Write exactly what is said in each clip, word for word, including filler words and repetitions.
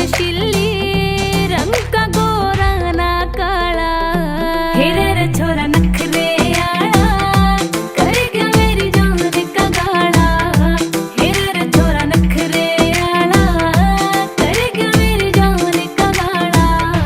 नशीली, रंग का गोरा ना काला। हेरे रे छोरा नखरे आला, कर गया मेरी जान का गाला। हेरे रे छोरा नखरे आला, कर गया मेरी जान का गाला।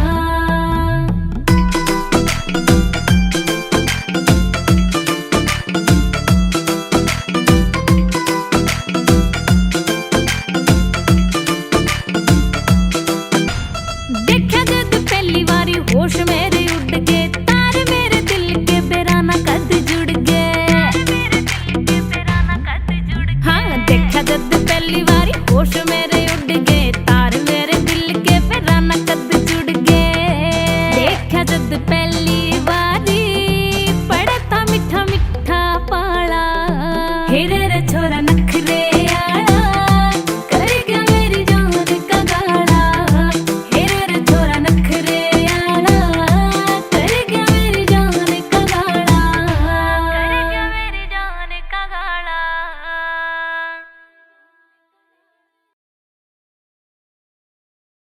देखा जद पहली बारी होश मेरे उड़ के, तारे मेरे दिल के बेराना कद जुड़ गए। हाँ देखा जद